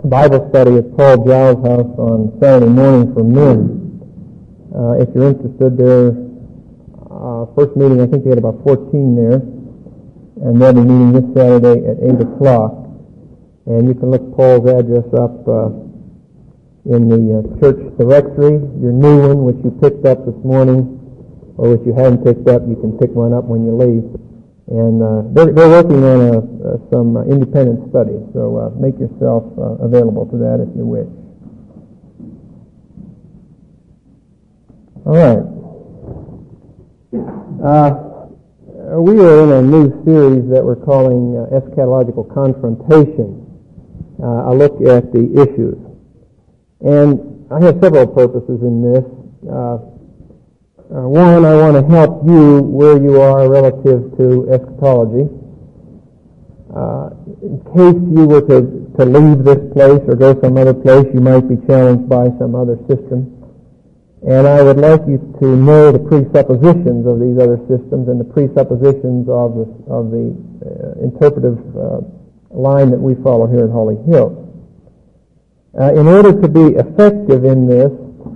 Bible study at Paul Giles' house on Saturday morning for men. If you're interested, their first meeting, I think they had about 14 there, and they'll be meeting this Saturday at 8 o'clock. And you can look Paul's address up in the church directory. Your new one, which you picked up this morning, or which you haven't picked up, you can pick one up when you leave. And they're working on some independent study, so make yourself available to that if you wish. All right. We are in a new series that we're calling Eschatological Confrontation, a look at the issues. And I have several purposes in this. One, I want to help you where you are relative to eschatology. In case you were to leave this place or go some other place, you might be challenged by some other system. And I would like you to know the presuppositions of these other systems and the presuppositions of the interpretive line that we follow here at Holy Hill. In order to be effective in this,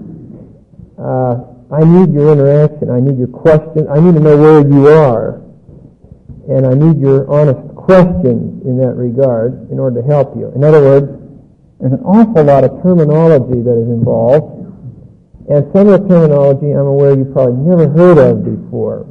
I need your interaction. I need your question. I need to know where you are. And I need your honest questions in that regard in order to help you. In other words, there's an awful lot of terminology that is involved. And some of the terminology I'm aware you probably never heard of before.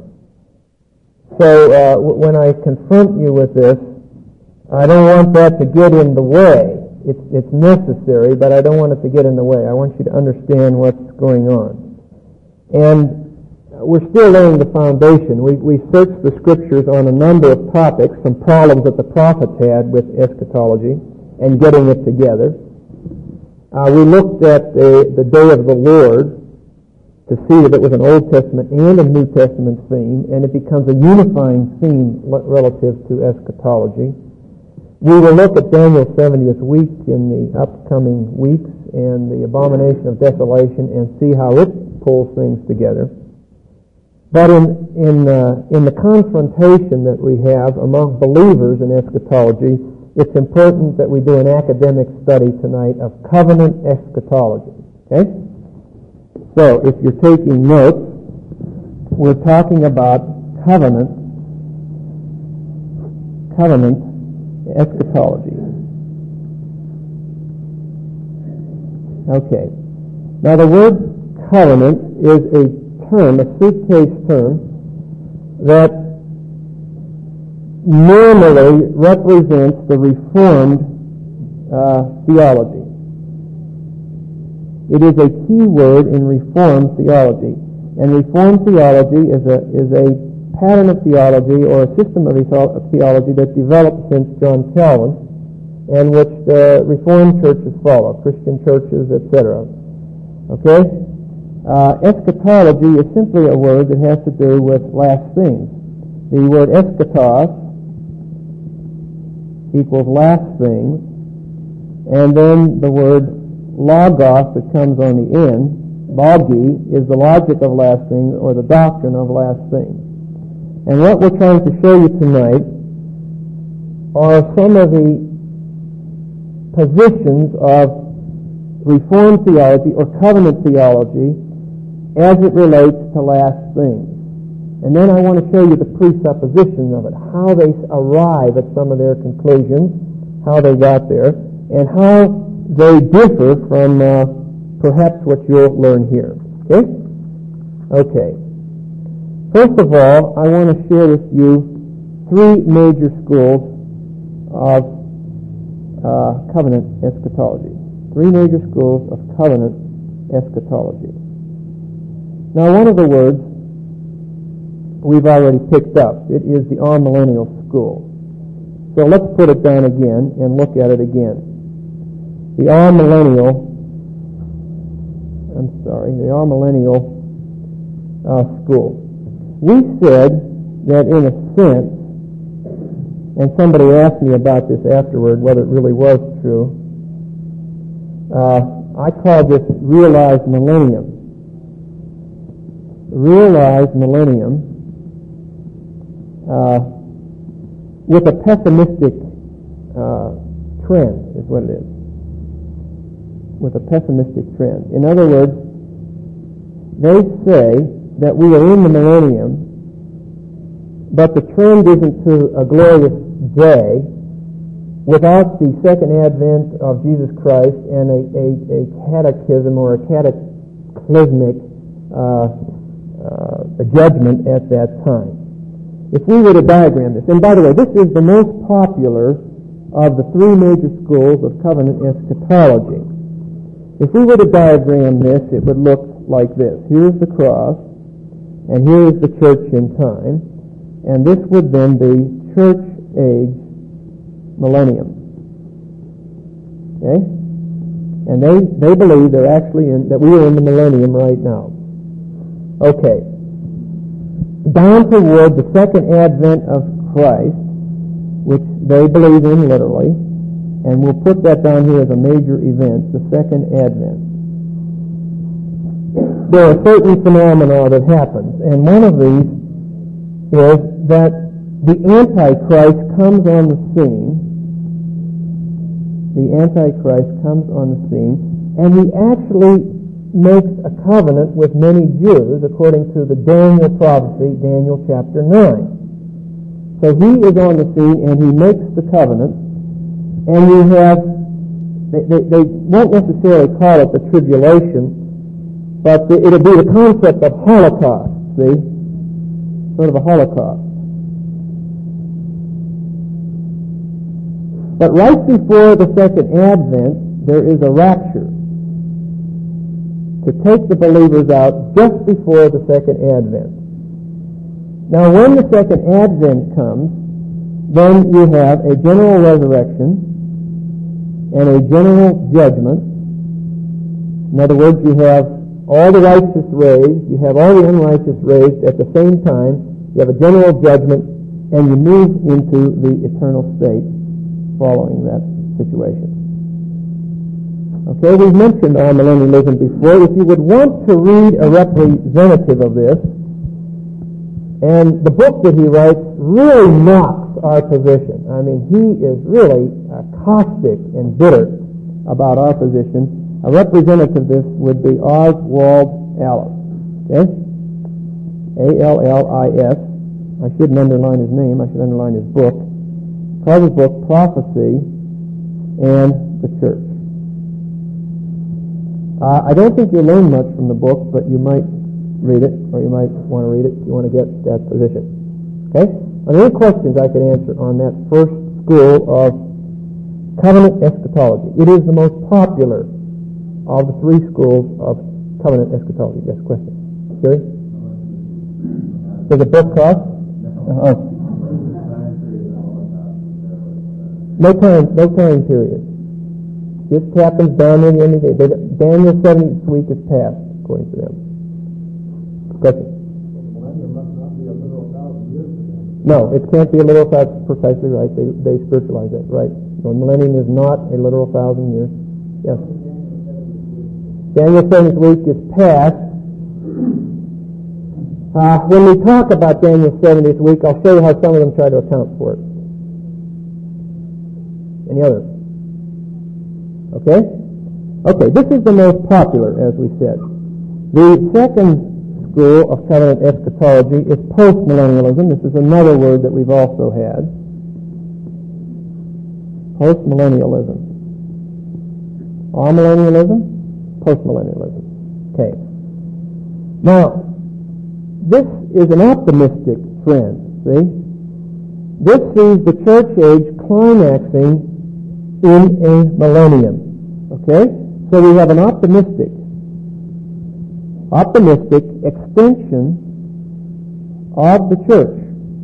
So when I confront you with this, I don't want that to get in the way. It's necessary, but I don't want it to get in the way. I want you to understand what's going on. And we're still laying the foundation. We searched the Scriptures on a number of topics, some problems that the prophets had with eschatology and getting it together. We looked at the day of the Lord to see that it was an Old Testament and a New Testament theme, and it becomes a unifying theme relative to eschatology. We will look at Daniel's 70th week in the upcoming weeks and the abomination of desolation and see how it pulls things together. But in the confrontation that we have among believers in eschatology, it's important that we do an academic study tonight of covenant eschatology. Okay? So, if you're taking notes, we're talking about covenant eschatology. Okay. Now, the word covenant is a term, a suitcase term, that normally represents the Reformed theology. It is a key word in Reformed theology. And Reformed theology is a pattern of theology or a system of theology that developed since John Calvin and which the Reformed churches follow, Christian churches, etc. Okay? Eschatology is simply a word that has to do with last things. The word eschatos equals last things, and then the word logos that comes on the end, logi, is the logic of last things or the doctrine of last things. And what we're trying to show you tonight are some of the positions of Reformed theology or covenant theology as it relates to last things. And then I want to show you the presuppositions of it, how they arrive at some of their conclusions, how they got there, and how they differ from perhaps what you'll learn here. Okay? Okay. First of all, I want to share with you three major schools of covenant eschatology. Three major schools of covenant eschatology. Now, one of the words we've already picked up. It is the amillennial school. So let's put it down again and look at it again. The amillennial school. We said that in a sense, and somebody asked me about this afterward, whether it really was true, I call this realized millennium. Realized millennium with a pessimistic trend is what it is. with a pessimistic trend. In other words, they say that we are in the millennium, but the trend isn't to a glorious day without the second advent of Jesus Christ and a cataclysm or a cataclysmic judgment at that time. If we were to diagram this, and by the way, this is the most popular of the three major schools of covenant eschatology. If we were to diagram this, it would look like this. Here's the cross, and here is the church in time, and this would then be church age millennium. Okay? And they believe they're actually that we are in the millennium right now. Okay. Down toward the second advent of Christ, which they believe in literally, and we'll put that down here as a major event, the second advent. There are certain phenomena that happens, and one of these is that the Antichrist comes on the scene. The Antichrist comes on the scene, and he actually makes a covenant with many Jews, according to the Daniel prophecy, Daniel chapter 9. So he is on the scene, and he makes the covenant, and you have, they won't necessarily call it the tribulation, but it'll be the concept of Holocaust, see? Sort of a Holocaust. But right before the second advent, there is a rapture to take the believers out just before the second advent. Now, when the second advent comes, then you have a general resurrection and a general judgment. In other words, you have all the righteous raised, you have all the unrighteous raised at the same time, you have a general judgment, and you move into the eternal state following that situation. Okay, we've mentioned amillennialism before. If you would want to read a representative of this, and the book that he writes really mocks our position. I mean, he is really caustic and bitter about our position. A representative of this would be Oswald Allis. Okay? A-L-L-I-S. I shouldn't underline his name. I should underline his book. It's called his book, Prophecy and the Church. I don't think you'll learn much from the book, but you might read it, or you might want to read it if you want to get that position. Okay? Are there any questions I could answer on that first school of covenant eschatology? It is the most popular of the three schools of covenant eschatology. Yes, question. Gary? Does the book cost? No time period. This happens down in the end of the day. Daniel's 70th week is past, according to them. Question. No, it can't be a literal 1,000. Precisely right. They spiritualize it, right? So the millennium is not a literal 1,000 years. Yes. Daniel's 70th week is past. When we talk about Daniel's 70th week, I'll show you how some of them try to account for it. Any others? Okay? Okay, this is the most popular, as we said. The second school of covenant eschatology is postmillennialism. This is another word that we've also had. Postmillennialism. Amillennialism, postmillennialism. Okay. Now, this is an optimistic trend, see? This sees the church age climaxing in a millennium. Okay? So we have an optimistic extension of the church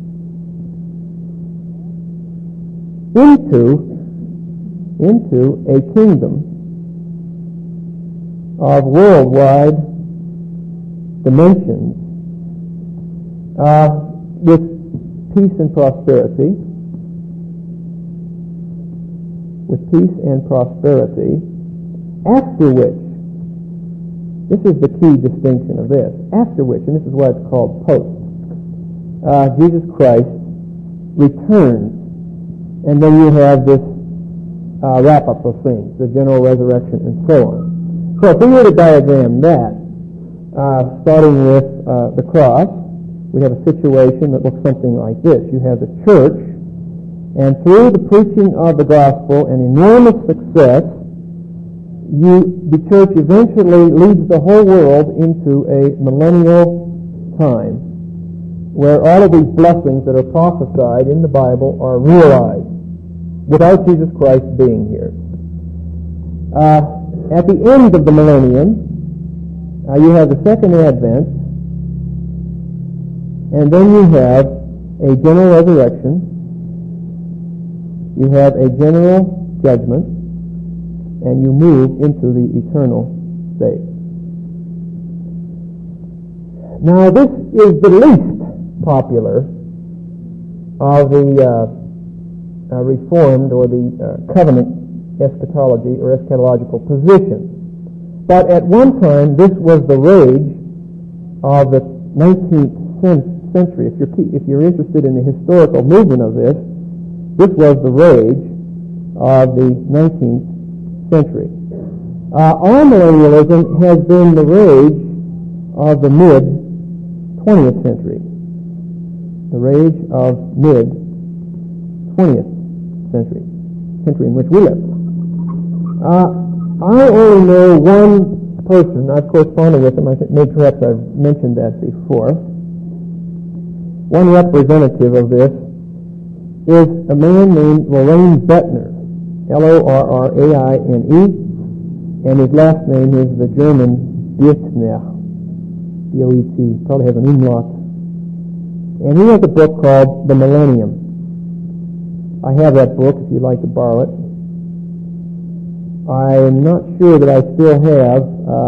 into a kingdom of worldwide dimensions with peace and prosperity, after which, this is the key distinction of this, after which, and this is why it's called post, Jesus Christ returns, and then you have this wrap-up of things, the general resurrection and so on. So if we were to diagram that, starting with the cross, we have a situation that looks something like this. You have the church, and through the preaching of the gospel and enormous success, the church eventually leads the whole world into a millennial time where all of these blessings that are prophesied in the Bible are realized without Jesus Christ being here. At the end of the millennium, you have the second advent, and then you have a general resurrection, you have a general judgment, and you move into the eternal state. Now, this is the least popular of the Reformed or the covenant eschatology or eschatological position. But at one time, this was the rage of the 19th century. If you're interested in the historical movement of this was the rage of the 19th century. Amillennialism has been the rage of the mid-20th century. The rage of mid-20th century in which we live. I only know one person. I've corresponded with him. I think maybe perhaps I've mentioned that before. One representative of this is a man named Loraine Boettner, Lorraine, and his last name is the German Dietzner, D-O-E-T, probably has an umlaut. And he has a book called The Millennium. I have that book if you'd like to borrow it. I'm not sure that I still have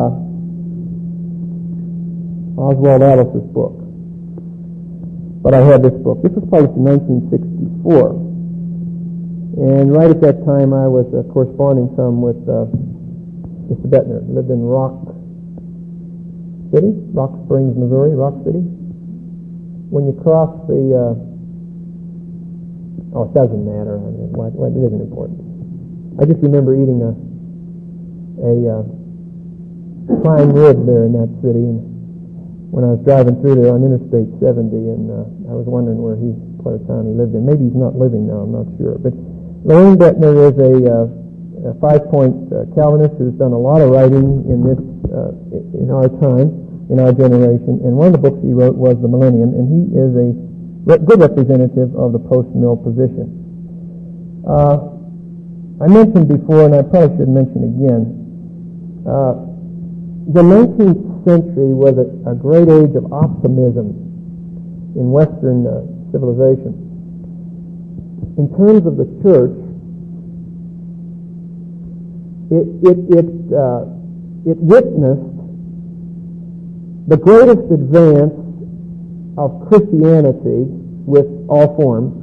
Oswald Alice's book, but I have this book. This was published in 1964. And right at that time, I was corresponding some with Mr. Boettner. He lived in Rock Springs, Missouri, Rock City. When you cross the, it doesn't matter. It isn't important. I just remember eating a prime rib there in that city, and when I was driving through there on Interstate 70, and I was wondering what town he lived in. Maybe he's not living now. I'm not sure, but Loraine Boettner is a 5-point Calvinist who's done a lot of writing in in our time, in our generation, and one of the books he wrote was The Millennium, and he is a good representative of the post-mill position. I mentioned before, and I probably should mention again, the 19th century was a great age of optimism in Western civilization. In terms of the church, it witnessed the greatest advance of Christianity with all forms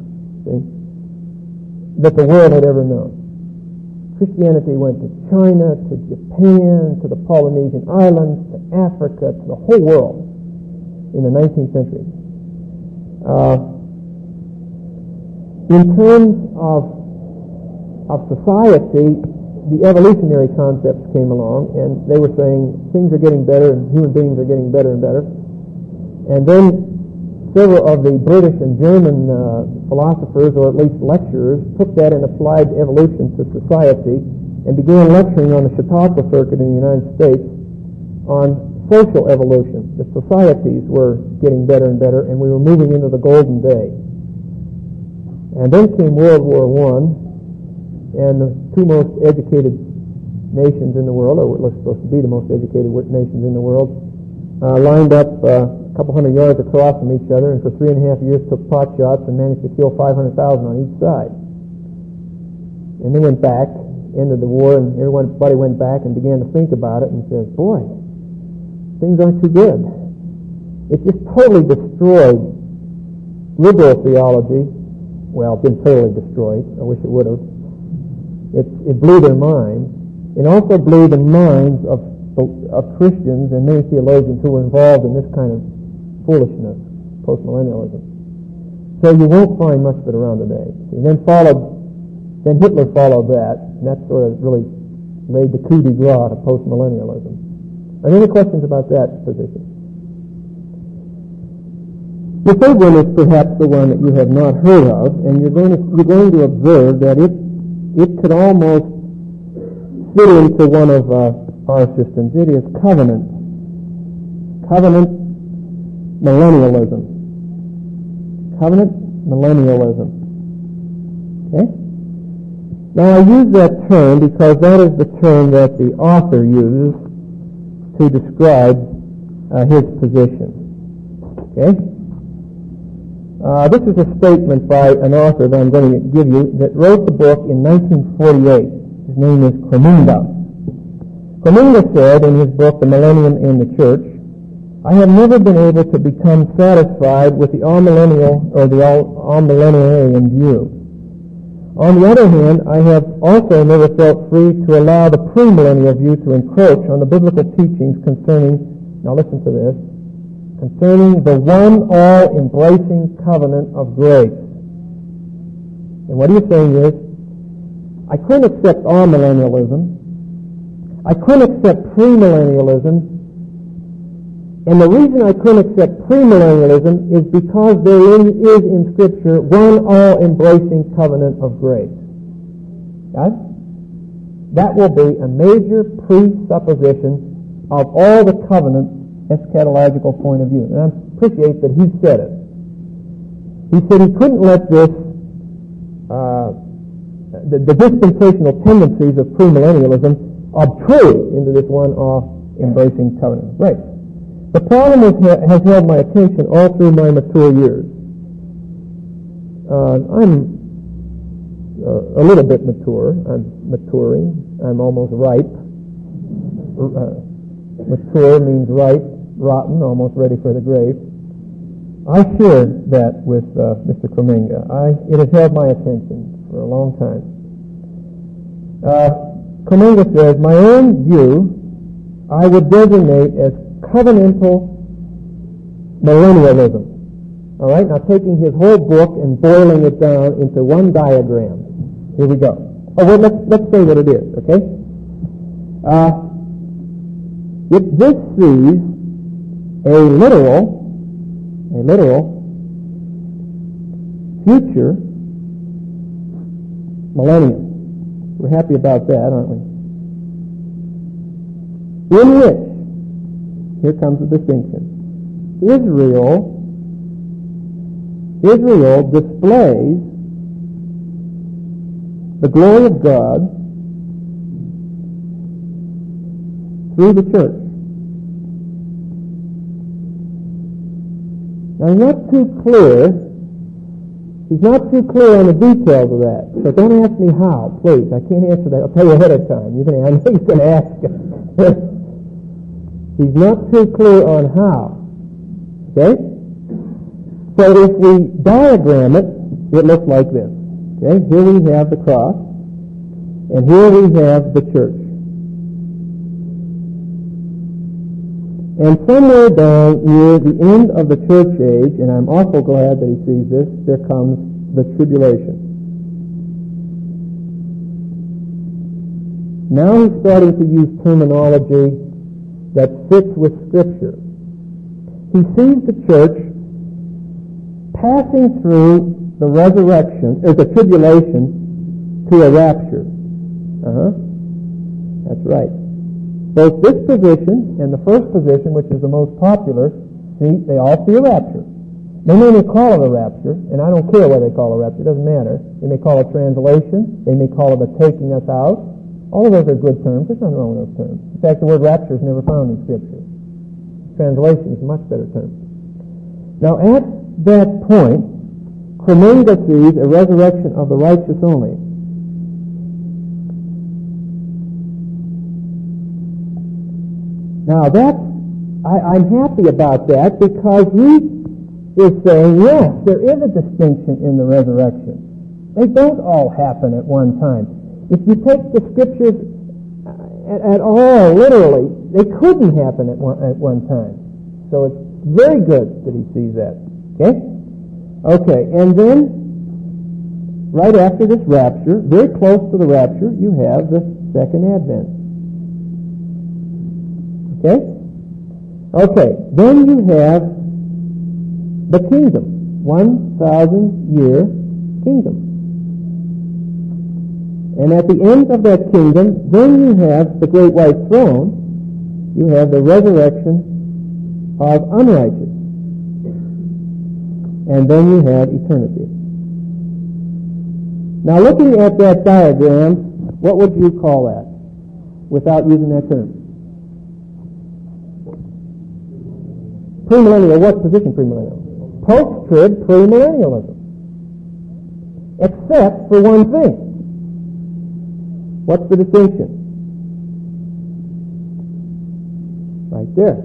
that the world had ever known. Christianity went to China, to Japan, to the Polynesian Islands, to Africa, to the whole world in the 19th century. In terms of society, the evolutionary concepts came along, and they were saying things are getting better and human beings are getting better and better. And then several of the British and German philosophers, or at least lecturers, took that and applied evolution to society and began lecturing on the Chautauqua Circuit in the United States on social evolution. The societies were getting better and better, and we were moving into the golden day. And then came World War I, and the two most educated nations in the world, or what was supposed to be the most educated nations in the world, lined up a couple hundred yards across from each other, and for 3.5 years took pot shots and managed to kill 500,000 on each side. And they went back, ended the war, and everybody went back and began to think about it and says, boy, things aren't too good. It just totally destroyed liberal theology. Well, it didn't totally destroy it. I wish it would have. It blew their minds. It also blew the minds of Christians and many theologians who were involved in this kind of foolishness, postmillennialism. So you won't find much of it around today. And then followed Then Hitler followed that, and that sort of really laid the coup de grace to postmillennialism. Are there any questions about that position? The third one is perhaps the one that you have not heard of, and you're going to observe that it could almost fit into one of our systems. It is covenant millennialism. Covenant millennialism. Okay? Now I use that term because that is the term that the author uses to describe his position. Okay? This is a statement by an author that I'm going to give you that wrote the book in 1948. His name is Kreminga. Kreminga said in his book, The Millennium in the Church, I have never been able to become satisfied with the all-millennial or the all-millenarian view. On the other hand, I have also never felt free to allow the premillennial view to encroach on the biblical teachings concerning, now listen to this, concerning the one all-embracing covenant of grace. And what he's saying is, I couldn't accept all-millennialism. I couldn't accept premillennialism. And the reason I couldn't accept premillennialism is because there is in Scripture one all-embracing covenant of grace. Right? That will be a major presupposition of all the covenants eschatological point of view. And I appreciate that he said it. He said he couldn't let this, the dispensational tendencies of premillennialism obtrude into this one all-embracing covenant of grace. The problem has held my attention all through my mature years. I'm a little bit mature. I'm maturing. I'm almost ripe. Mature means ripe, rotten, almost ready for the grave. I shared that with Mr. Kreminga. It has held my attention for a long time. Kreminga says, my own view I would designate as covenantal millennialism. All right, now taking his whole book and boiling it down into one diagram. Here we go. Oh, well, let's say what it is, okay? This sees a literal future millennium. We're happy about that, aren't we? In which, here comes the distinction, Israel displays the glory of God through the church. Now, he's not too clear on the details of that. So don't ask me how, please. I can't answer that. I'll tell you ahead of time. I know he's going to ask. He's not too clear on how. Okay? So if we diagram it, it looks like this. Okay? Here we have the cross, and here we have the church. And somewhere down near the end of the church age, and I'm awful glad that he sees this, there comes the tribulation. Now he's starting to use terminology that fits with Scripture. He sees the church passing through the resurrection, or the tribulation, to a rapture. That's right. Both this position and the first position, which is the most popular, they all see a rapture. They may call it a rapture, and I don't care what they call a rapture, it doesn't matter. They may call it translation, they may call it a taking us out. All of those are good terms. There's nothing wrong with those terms. In fact, the word rapture is never found in Scripture. Translation is a much better term. Now, at that point, Kreminga sees a resurrection of the righteous only. Now, I'm happy about that because he is saying, yes, there is a distinction in the resurrection. They don't all happen at one time. If you take the Scriptures at all, literally, they couldn't happen at one time. So it's very good that he sees that. Okay? Okay, and then right after this rapture, very close to the rapture, you have the second advent. Okay? Okay, then you have the kingdom, 1,000-year kingdom. And at the end of that kingdom, then you have the great white throne, you have the resurrection of unrighteous. And then you have eternity. Now looking at that diagram, what would you call that without using that term? Premillennial, what position premillennial? Post-trib premillennialism. Except for one thing. What's the distinction? Right there.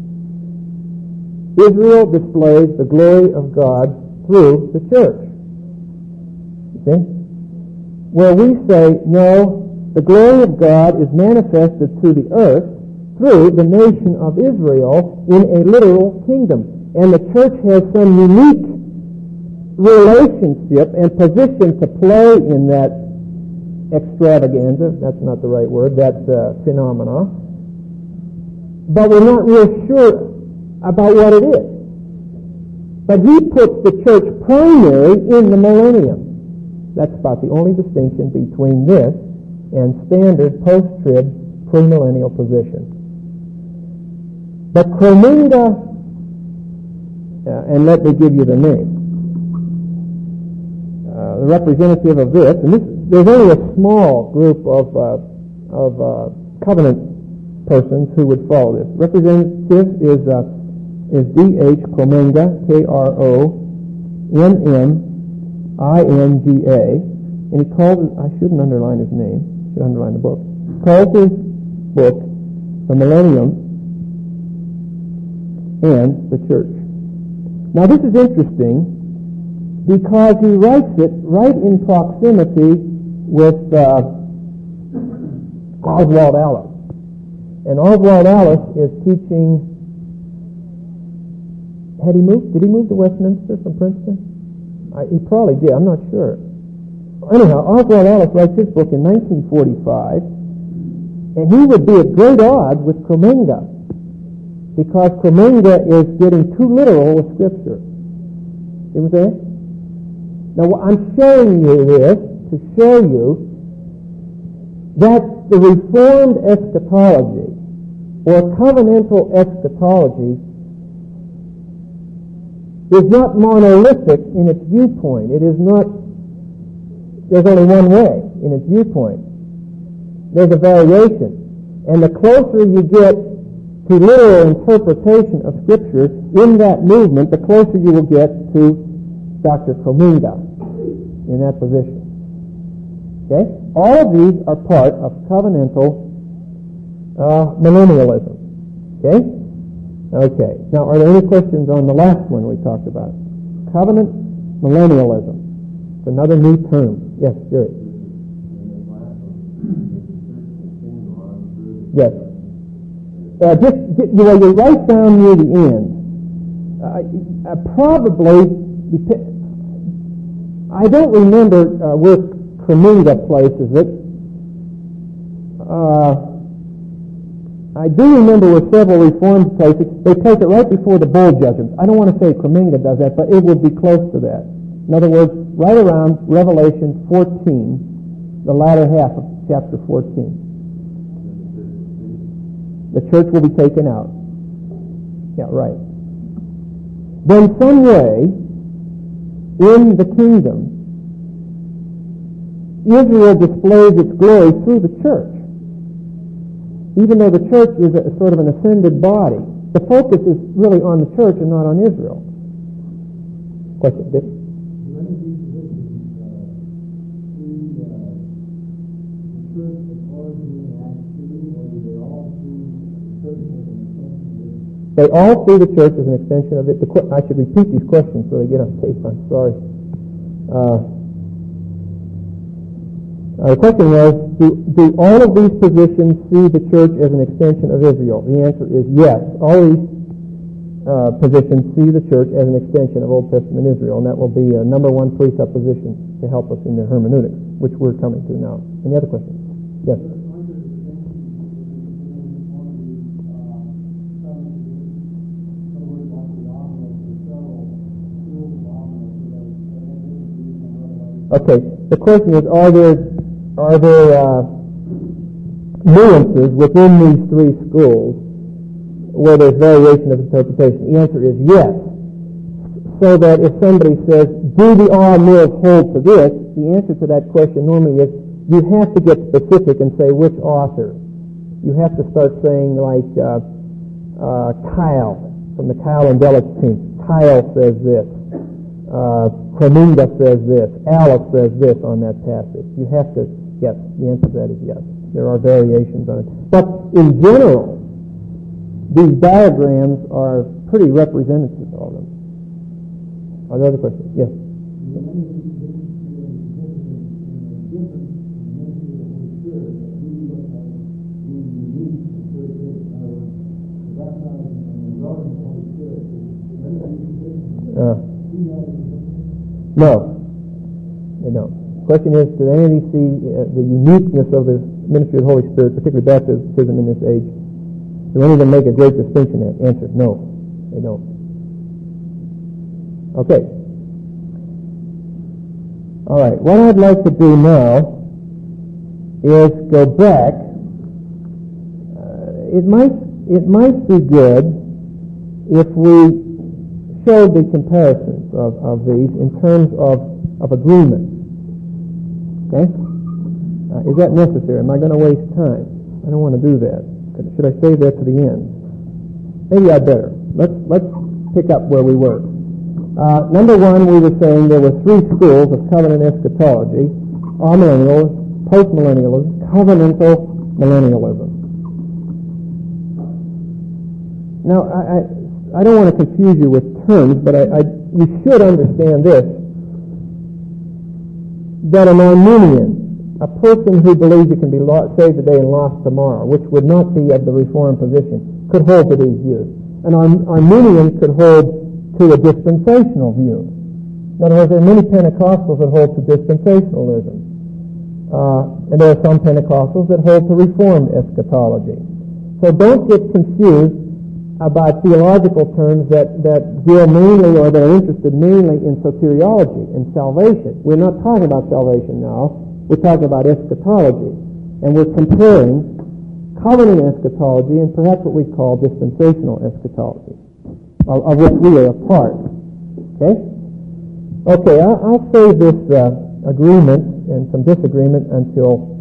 Israel displays the glory of God through the church. You see? Where we say, no, the glory of God is manifested to the earth through the nation of Israel in a literal kingdom. And the church has some unique relationship and position to play in that extravaganza, that's not the right word, that phenomena. But we're not real sure about what it is. But he puts the church primary in the millennium. That's about the only distinction between this and standard post-trib premillennial position. But Chrominda, and let me give you the name, the representative of this, and there's only a small group of covenant persons who would follow this. Representative is D.H. Chrominga, K-R-O-M-M-I-N-G-A, and he calls it, I shouldn't underline his name, should underline the book, calls his book The Millennium and the Church. Now this is interesting because he writes it right in proximity with Oswald Alice. And Oswald Alice is teaching, did he move to Westminster from Princeton? He probably did, I'm not sure. Anyhow, Oswald Alice writes his book in 1945, and he would be at great odds with Chrominga, because Chrominga is getting too literal with Scripture. See what I'm saying? Now, I'm showing you this to show you that the Reformed eschatology, or covenantal eschatology, is not monolithic in its viewpoint. It is not, there's only one way in its viewpoint. There's a variation. And the closer you get to literal interpretation of Scripture in that movement, the closer you will get to Dr. Chrominga in that position. Okay? All of these are part of covenantal millennialism. Okay? Okay. Now, are there any questions on the last one we talked about? Covenant millennialism. It's another new term. Yes, Jerry. Yes. You write down near the end. Probably, I don't remember where Chrominga places it. I do remember where several Reformed places, they place it right before the bowl judgments. I don't want to say Chrominga does that, but it would be close to that. In other words, right around Revelation 14, the latter half of chapter 14. The church will be taken out. Yeah, right. Then some way, in the kingdom, Israel displays its glory through the church. Even though the church is a sort of an ascended body, the focus is really on the church and not on Israel. Question, Dick? They all see the church as an extension of it. I should repeat these questions so they get on tape. I'm sorry. The question was, do all of these positions see the church as an extension of Israel? The answer is yes. All these position see the church as an extension of Old Testament Israel, and that will be a number one presupposition to help us in the hermeneutics, which we're coming to now. Any other questions? Yes. Okay. The question is, are there nuances within these three schools where there's variation of interpretation? The answer is yes. So that if somebody says, do the all-mills hold to this, the answer to that question normally is, you have to get specific and say which author. You have to start saying like Kyle, from the Kyle and Delitzsch team. Kyle says this. Kreminga says this. Alice says this on that passage. You have to, yes, the answer to that is yes. There are variations on it. But in general, these diagrams are pretty representative of them. Are there other questions? Yes. No, they don't. The question is, do any of these see the uniqueness of the ministry of the Holy Spirit, particularly baptism in this age? Do any of them make a great distinction in it? Answer, no, they don't. Okay. All right, what I'd like to do now is go back. It might be good if we showed the comparisons of these in terms of agreement. Okay? Is that necessary? Am I going to waste time? I don't want to do that. Should I save that to the end? Maybe I better. Let's pick up where we were. Number one, we were saying there were three schools of covenant eschatology: amillennialism, postmillennialism, covenantal millennialism. Now, I don't want to confuse you with terms, but you should understand this, that an Arminian, a person who believes you can be saved today and lost tomorrow, which would not be of the Reformed position, could hold to these views. An Arminian could hold to a dispensational view. In other words, there are many Pentecostals that hold to dispensationalism. And there are some Pentecostals that hold to Reformed eschatology. So don't get confused about theological terms that deal mainly or that are interested mainly in soteriology and salvation. We're not talking about salvation now. We're talking about eschatology. And we're comparing covenant eschatology and perhaps what we call dispensational eschatology, of which we are a part. Okay? Okay, I'll save this agreement and some disagreement until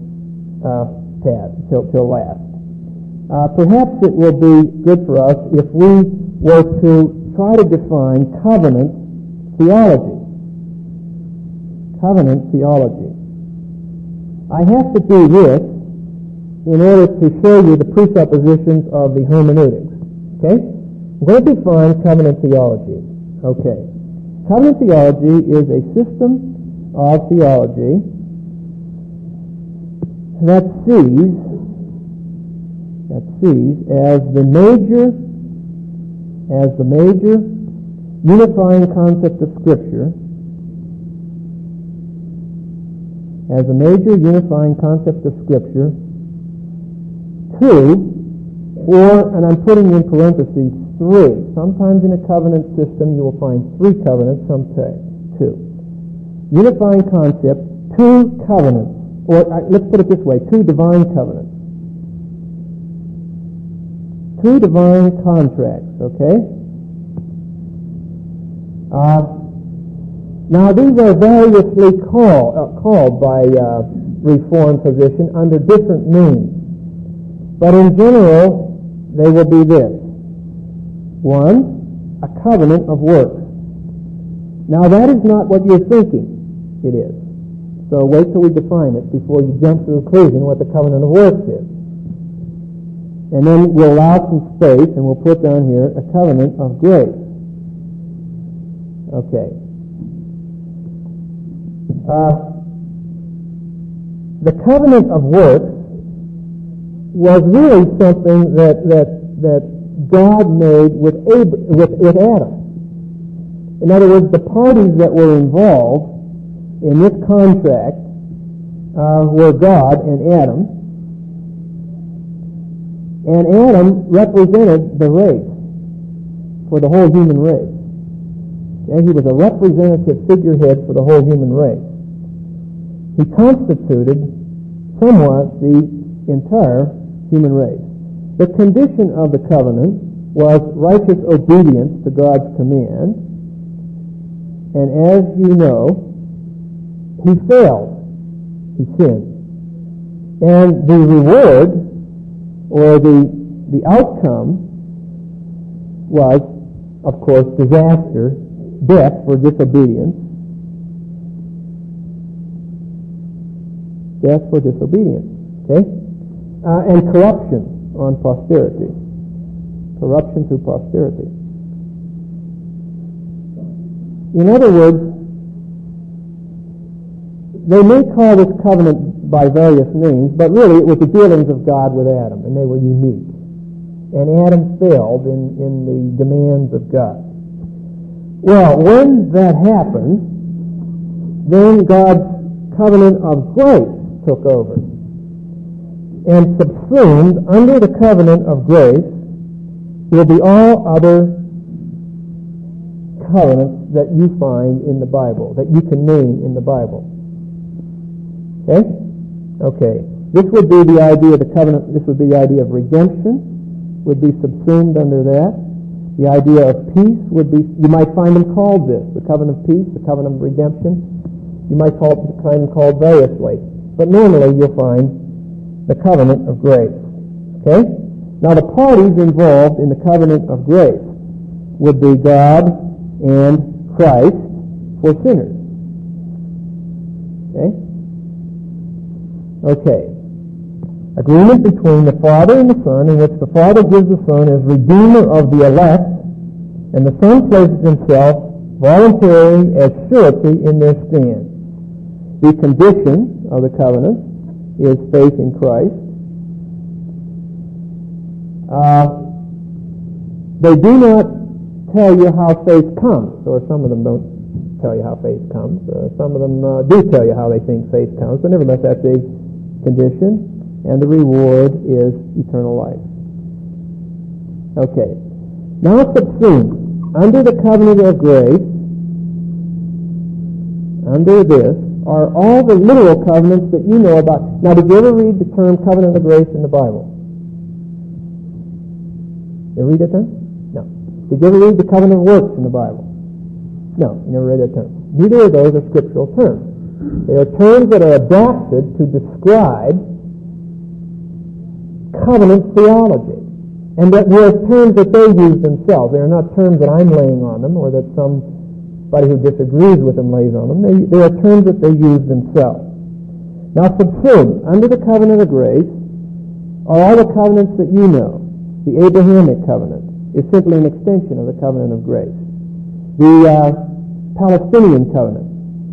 till last. Perhaps it will be good for us if we were to try to define covenant theology. Covenant theology. I have to do this in order to show you the presuppositions of the hermeneutics. Okay? I'm going to define covenant theology. Okay. Covenant theology is a system of theology that sees as the major unifying concept of Scripture, two, or, and I'm putting in parentheses, three. Sometimes in a covenant system you will find three covenants, some say two. Unifying concept, two covenants, or let's put it this way, two divine covenants. Two divine contracts, okay? Now these are variously called by Reformed position under different names. But in general, they will be this. One, a covenant of works. Now that is not what you're thinking it is. So wait till we define it before you jump to the conclusion what the covenant of works is. And then we'll allow some space and we'll put down here a covenant of grace. Okay. The covenant of works was really something that God made with Adam. In other words, the parties that were involved in this contract were God and Adam. And Adam represented the race for the whole human race. And he was a representative figurehead for the whole human race. He constituted somewhat the entire human race. The condition of the covenant was righteous obedience to God's command. And as you know, he failed. He sinned. And the reward, or the outcome, was, of course, disaster, death for disobedience. Death for disobedience. Okay? And corruption on posterity. Corruption through posterity. In other words, they may call this covenant by various names, but really it was the dealings of God with Adam, and they were unique. And Adam failed in the demands of God. Well, when that happened, then God's covenant of grace took over. And subsumed under the covenant of grace will be all other covenants that you find in the Bible, that you can name in the Bible. Okay? Okay. This would be the idea of the covenant, this would be the idea of redemption, would be subsumed under that. The idea of peace would be, you might find them called this, the covenant of peace, the covenant of redemption. You might find them called variously. But normally you'll find the covenant of grace. Okay? Now the parties involved in the covenant of grace would be God and Christ for sinners. Okay? Okay. Agreement between the Father and the Son, in which the Father gives the Son as Redeemer of the elect, and the Son places himself voluntarily as surety in their stand. The condition of the covenant is faith in Christ. They do not tell you how faith comes, or some of them don't tell you how faith comes. Some of them do tell you how they think faith comes, but nevertheless that's a condition, and the reward is eternal life. Okay. Now subsumed under the covenant of grace, under this, are all the literal covenants that you know about. Now, did you ever read the term covenant of grace in the Bible? You ever read that term? No. Did you ever read the covenant of works in the Bible? No, you never read that term. Neither of those are scriptural terms. They are terms that are adapted to describe covenant theology. And that they're terms that they use themselves. They are not terms that I'm laying on them, or that somebody who disagrees with them lays on them. They are terms that they use themselves. Now, subsumed under the covenant of grace are all the covenants that you know. The Abrahamic covenant is simply an extension of the covenant of grace. The Palestinian covenant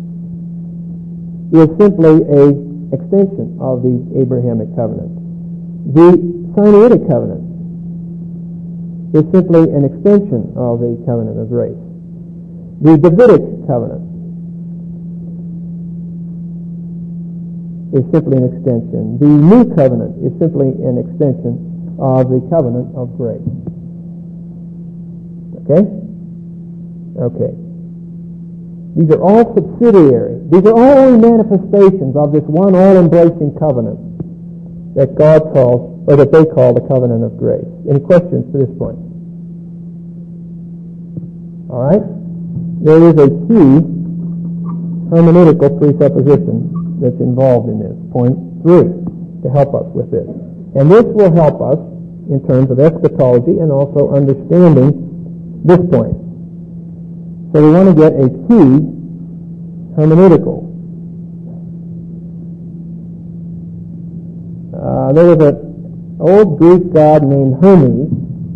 is simply an extension of the Abrahamic covenant. The Sinaitic covenant is simply an extension of the covenant of grace. The Davidic covenant is simply an extension. The New Covenant is simply an extension of the covenant of grace. Okay? Okay. These are all subsidiary. These are all only manifestations of this one all-embracing covenant that God calls, or that they call, the covenant of grace. Any questions to this point? All right? There is a key hermeneutical presupposition that's involved in this, point 3, to help us with this. And this will help us in terms of eschatology and also understanding this point. So we want to get a key hermeneutical. There was an old Greek god named Hermes,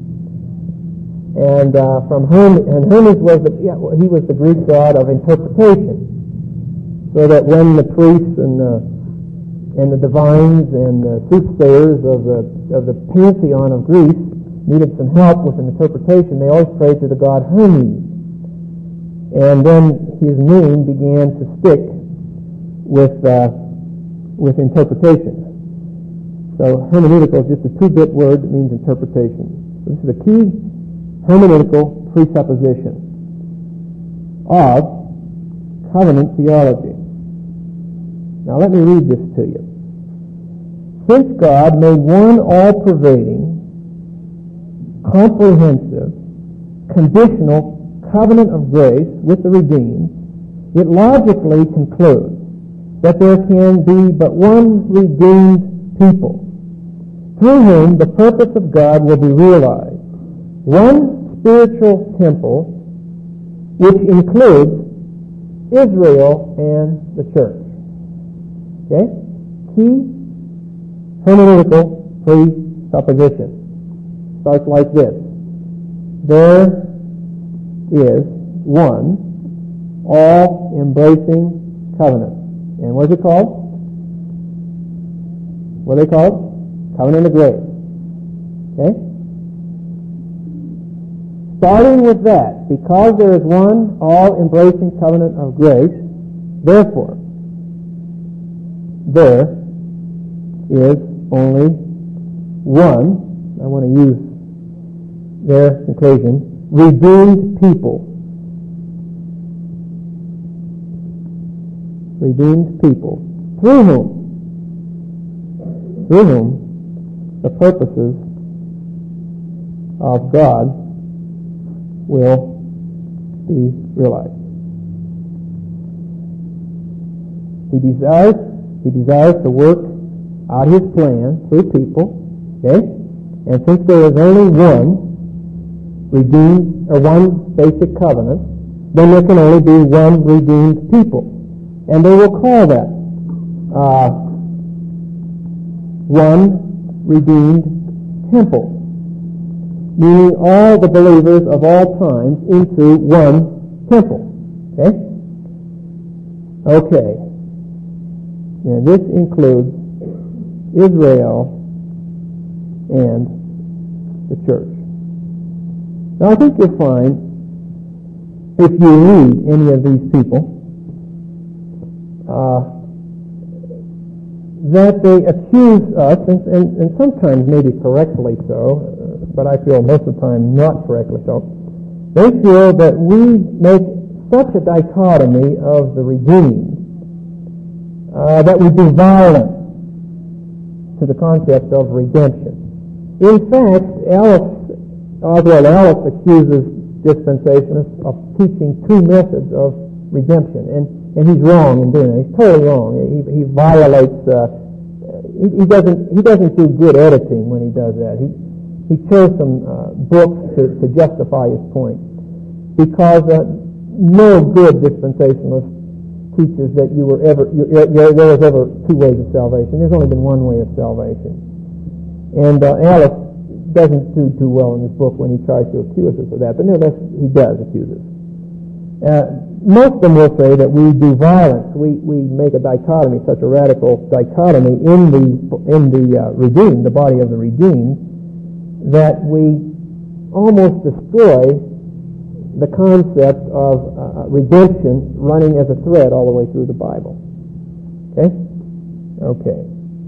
and Hermes was he was the Greek god of interpretation. So that when the priests and the divines and the soothsayers of the pantheon of Greece needed some help with an interpretation, they always prayed to the god Hermes. And then his name began to stick with interpretation. So hermeneutical is just a two-bit word that means interpretation. So this is a key hermeneutical presupposition of covenant theology. Now let me read this to you. Since God made one all-pervading, comprehensive, conditional covenant of grace with the redeemed, it logically concludes that there can be but one redeemed people, through whom the purpose of God will be realized. One spiritual temple, which includes Israel and the church. Okay? Key hermeneutical presupposition starts like this. There is one all-embracing covenant. And what is it called? What are they called? Covenant of grace. Okay? Starting with that, because there is one all-embracing covenant of grace, therefore, there is only one, I want to use their conclusion, redeemed people. Redeemed people. Through whom the purposes of God will be realized. He desires to work out his plan through people, okay? And since there is only one redeemed, or one basic covenant, then there can only be one redeemed people. And they will call that one redeemed temple, meaning all the believers of all times into one temple. Okay? Okay. And this includes Israel and the church. Now I think you'll find, if you read any of these people, that they accuse us, and sometimes maybe correctly so, but I feel most of the time not correctly so, they feel that we make such a dichotomy of the redeemed that we do violence to the concept of redemption. In fact, Oswald Ellis accuses dispensationalists of teaching two methods of redemption, and he's wrong in doing it. He's totally wrong. He violates. He doesn't do good editing when he does that. He chose some books to justify his point, because no good dispensationalist teaches that there was ever two ways of salvation. There's only been one way of salvation, and Alice doesn't do too well in this book when he tries to accuse us of that. But nevertheless, he does accuse us. Most of them will say that we do violence. We make a dichotomy, such a radical dichotomy in the redeemed, the body of the redeemed, that we almost destroy the concept of redemption running as a thread all the way through the Bible. Okay? Okay.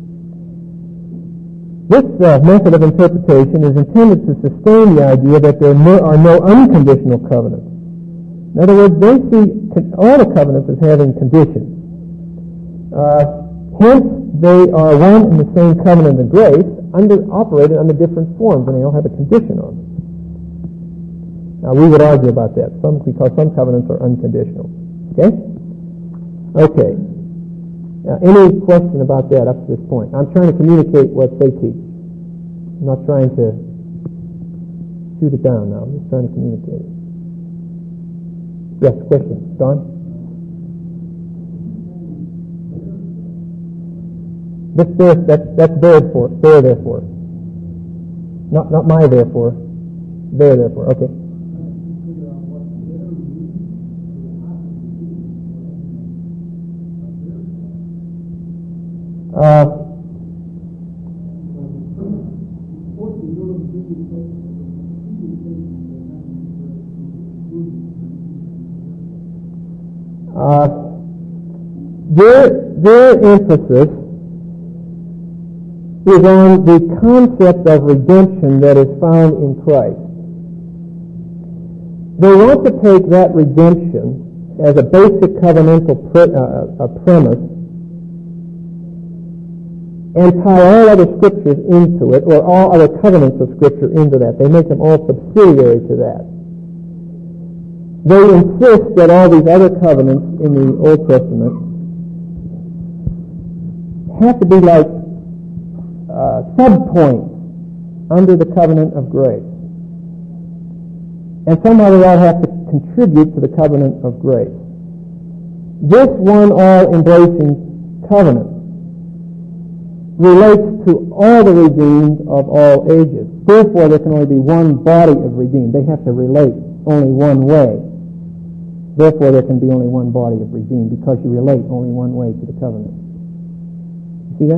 This method of interpretation is intended to sustain the idea that there are no unconditional covenants. In other words, they see all the covenants as having conditions. Hence, they are one and the same covenant of grace, operated under different forms, and they all have a condition on them. Now, we would argue about that, because some covenants are unconditional. Okay? Okay. Now, any question about that up to this point? I'm trying to communicate what they teach. I'm not trying to shoot it down now. I'm just trying to communicate it. Yes, question. Don? That's therefore. There, therefore. Not my therefore. There, therefore. Okay. Their emphasis is on the concept of redemption that is found in Christ. They want to take that redemption as a basic covenantal premise and tie all other scriptures into it, or all other covenants of Scripture into that. They make them all subsidiary to that. They insist that all these other covenants in the Old Testament have to be like sub-points under the covenant of grace. And somehow they all have to contribute to the covenant of grace. This one all-embracing covenant relates to all the redeemed of all ages. Therefore, there can only be one body of redeemed. They have to relate only one way. Therefore, there can be only one body of redeemed, because you relate only one way to the covenant. You see that?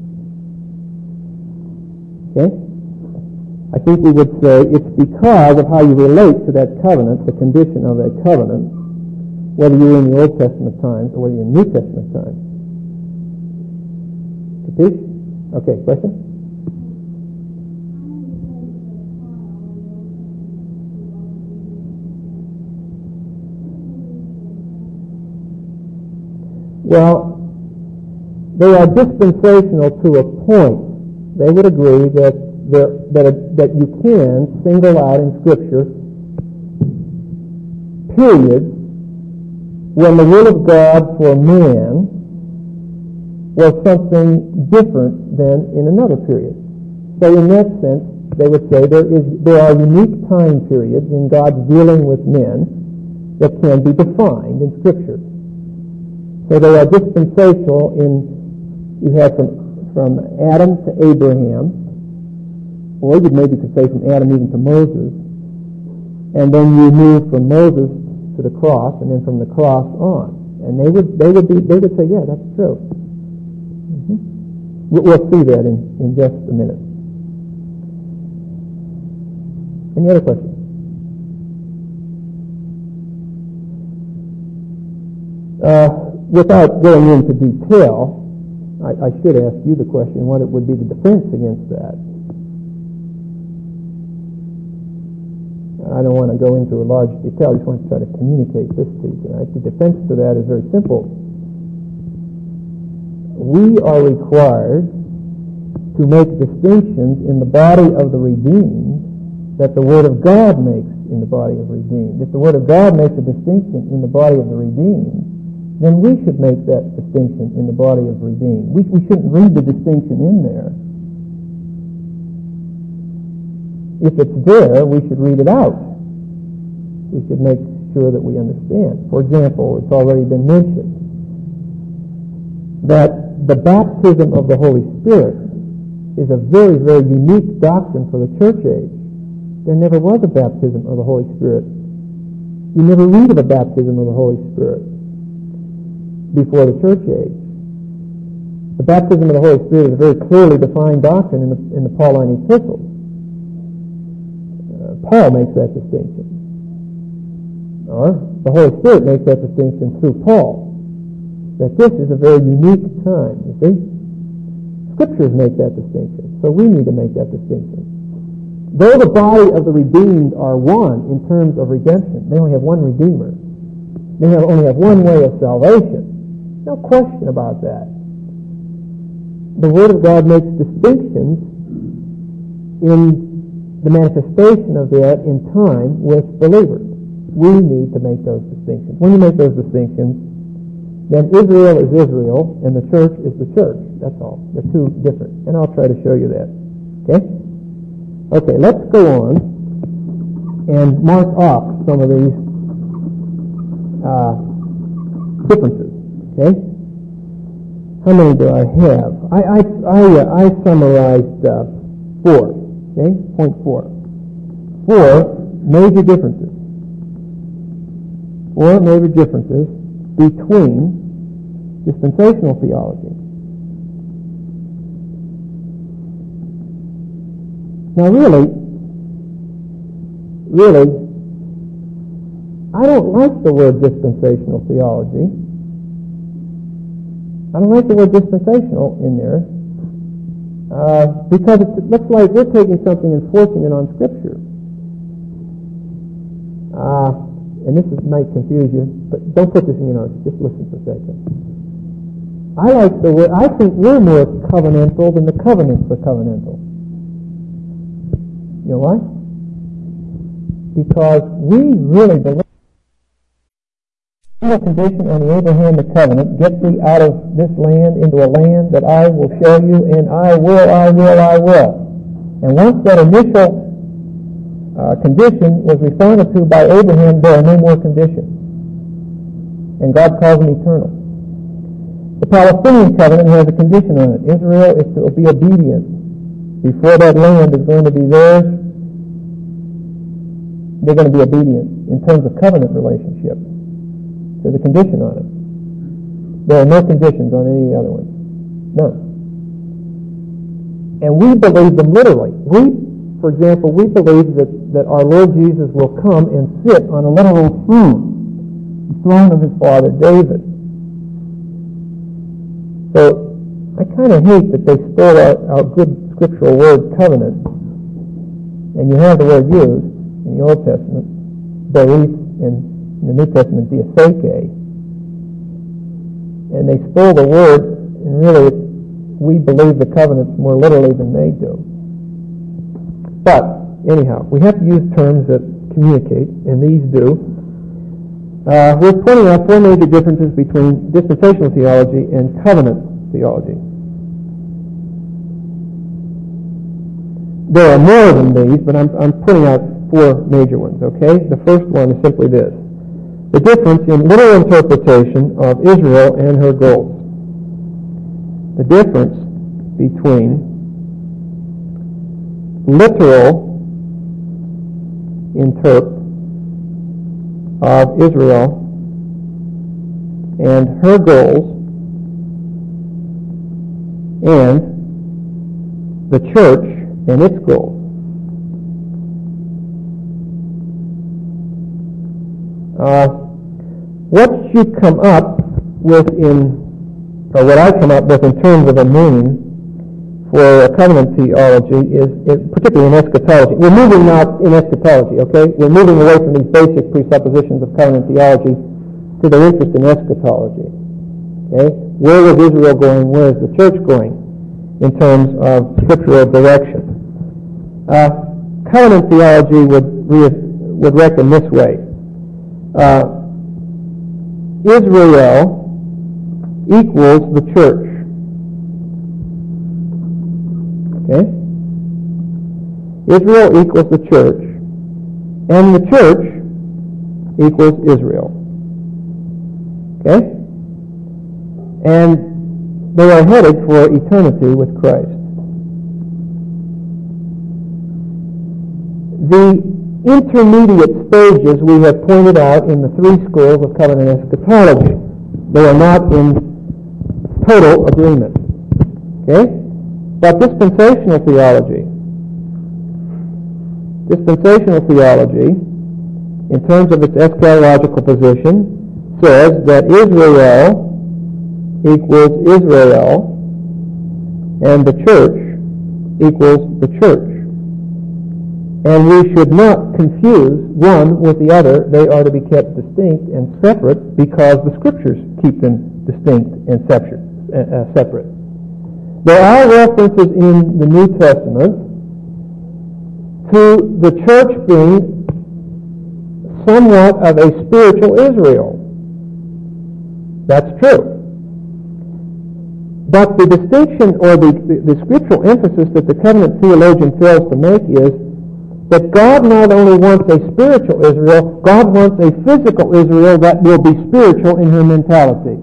Okay? I think we would say it's because of how you relate to that covenant, the condition of that covenant, whether you're in the Old Testament times or whether you're in New Testament times. Capiche? Okay, question? Well, they are dispensational to a point. They would agree that you can single out in Scripture periods when the will of God for man was something different than in another period. So in that sense, they would say there are unique time periods in God's dealing with men that can be defined in Scripture. So they are dispensational you have from Adam to Abraham, or you maybe could say from Adam even to Moses, and then you move from Moses to the cross, and then from the cross on. And they would say, yeah, that's true. We'll see that in just a minute. Any other questions? Without going into detail, I should ask you the question, what it would be the defense against that. I don't want to go into a large detail. I just want to try to communicate this to you tonight. The defense to that is very simple. We are required to make distinctions in the body of the redeemed that the Word of God makes in the body of redeemed. If the Word of God makes a distinction in the body of the redeemed, then we should make that distinction in the body of redeemed. We shouldn't read the distinction in there. If it's there, we should read it out. We should make sure that we understand. For example, it's already been mentioned that the baptism of the Holy Spirit is a very, very unique doctrine for the church age. There never was a baptism of the Holy Spirit. You never read of a baptism of the Holy Spirit before the church age. The baptism of the Holy Spirit is a very clearly defined doctrine in the Pauline epistles. Paul makes that distinction. Or the Holy Spirit makes that distinction through Paul. That this is a very unique time, you see? Scriptures make that distinction, so we need to make that distinction. Though the body of the redeemed are one in terms of redemption, they only have one Redeemer. They only have one way of salvation. No question about that. The Word of God makes distinctions in the manifestation of that in time with believers. We need to make those distinctions. When you make those distinctions, then Israel is Israel and the church is the church. That's all. They're two different. And I'll try to show you that. Okay? Okay, let's go on and mark off some of these differences. Okay? How many do I have? I summarized 4. Okay? Point 4. 4 major differences. 4 major differences between dispensational theology Now really, I don't like the word dispensational theology. I don't like the word dispensational in there because it looks like we're taking something and forcing it on Scripture. And this might confuse you, but don't put this in your notes. Just listen for a second. I like the word. I think we're more covenantal than the covenants are covenantal. You know why? Because we really believe the condition on the Abrahamic covenant: get thee out of this land into a land that I will show you, and I will. And once that initial condition was responded to by Abraham, there are no more conditions. And God calls them eternal. The Palestinian covenant has a condition on it. Israel is to be obedient. Before that land is going to be theirs, they're going to be obedient in terms of covenant relationship. There's a condition on it. There are no conditions on any of the other ones. None. And we believe them literally. For example, we believe that our Lord Jesus will come and sit on a literal throne, the throne of his father David. So I kind of hate that they stole our good scriptural word covenant, and you have the word used in the Old Testament, berith, and in the New Testament, diatheke, and they stole the word, and really we believe the covenants more literally than they do. But, anyhow, we have to use terms that communicate, and these do. We're pointing out four major differences between dispensational theology and covenant theology. There are more than these, but I'm putting out four major ones, okay? The first one is simply this: the difference in literal interpretation of Israel and her goals. The difference between literal interpret of Israel and her goals and the church and its goals. What you come up with what I come up with in terms of a meaning for a covenant theology is particularly in eschatology. We're moving now in eschatology, okay? We're moving away from these basic presuppositions of covenant theology to their interest in eschatology. Okay? Where is Israel going? Where is the church going in terms of scriptural direction? Covenant theology would reckon this way. Israel equals the church. Okay? Israel equals the church, and the church equals Israel. Okay? And they are headed for eternity with Christ. The intermediate stages we have pointed out in the three schools of covenant eschatology. They are not in total agreement. Okay? But dispensational theology, in terms of its eschatological position, says that Israel equals Israel and the church equals the church. And we should not confuse one with the other. They are to be kept distinct and separate because the Scriptures keep them distinct and separate. There are references in the New Testament to the church being somewhat of a spiritual Israel. That's true. But the distinction or the scriptural emphasis that the covenant theologian fails to make is that God not only wants a spiritual Israel, God wants a physical Israel that will be spiritual in her mentality.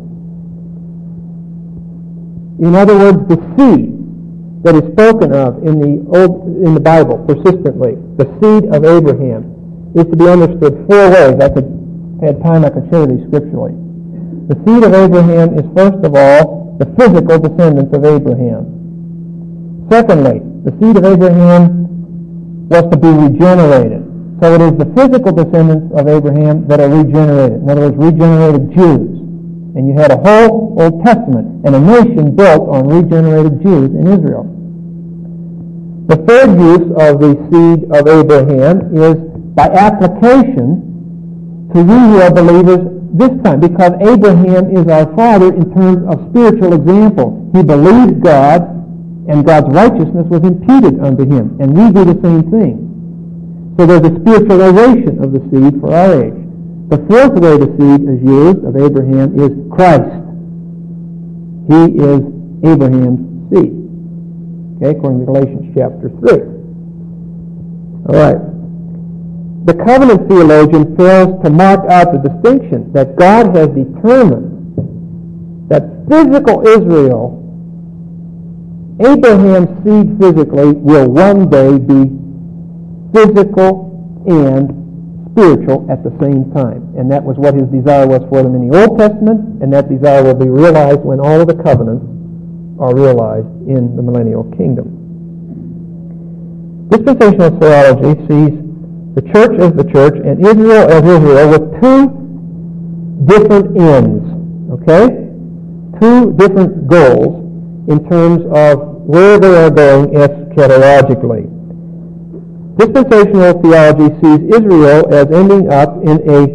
In other words, the seed that is spoken of in the Bible persistently, the seed of Abraham, is to be understood four ways. If I had time, I could show these scripturally. The seed of Abraham is, first of all, the physical descendants of Abraham. Secondly, the seed of Abraham was to be regenerated. So it is the physical descendants of Abraham that are regenerated. In other words, regenerated Jews. And you had a whole Old Testament and a nation built on regenerated Jews in Israel. The third use of the seed of Abraham is by application to we who are believers this time, because Abraham is our father in terms of spiritual example. He believed God, and God's righteousness was imputed unto him, and we do the same thing. So there's a spiritualization of the seed for our age. The fourth way the seed is used of Abraham is Christ. He is Abraham's seed. Okay, according to Galatians chapter 3. All right. The covenant theologian fails to mark out the distinction that God has determined that physical Israel, Abraham's seed physically, will one day be physical and spiritual at the same time. And that was what his desire was for them in the Old Testament, and that desire will be realized when all of the covenants are realized in the millennial kingdom. Dispensational theology sees the church as the church and Israel as Israel with two different ends, okay? Two different goals in terms of where they are going eschatologically. Dispensational theology sees Israel as ending up in a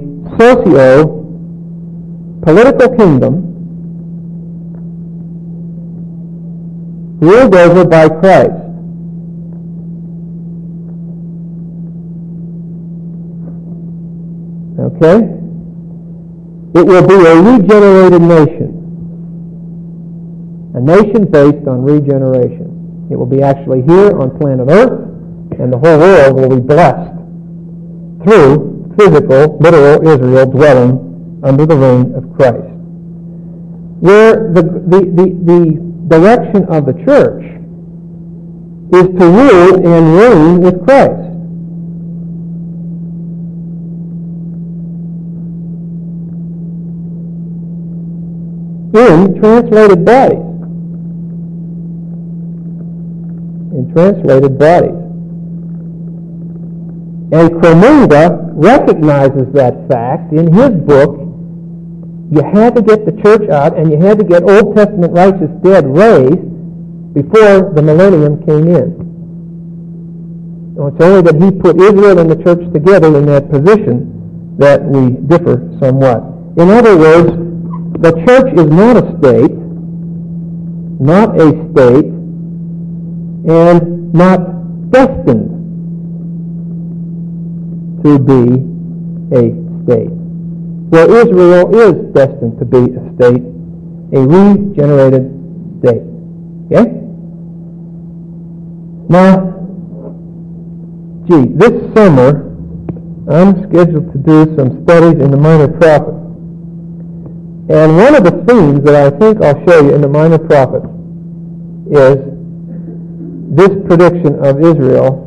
socio-political kingdom ruled over by Christ. Okay? It will be a regenerated nation. A nation based on regeneration. It will be actually here on planet Earth, and the whole world will be blessed through physical, literal Israel dwelling under the reign of Christ. Where the direction of the church is to rule and reign with Christ. In translated bodies. In translated bodies. And Kromunga recognizes that fact in his book. You had to get the church out, and you had to get Old Testament righteous dead raised before the millennium came in. It's only that he put Israel and the church together in that position that we differ somewhat. In other words, the church is not a state, and not destined to be a state. Where Israel is destined to be a state, a regenerated state. Okay? Now, this summer, I'm scheduled to do some studies in the Minor Prophets. And one of the themes that I think I'll show you in the Minor Prophets is this prediction of Israel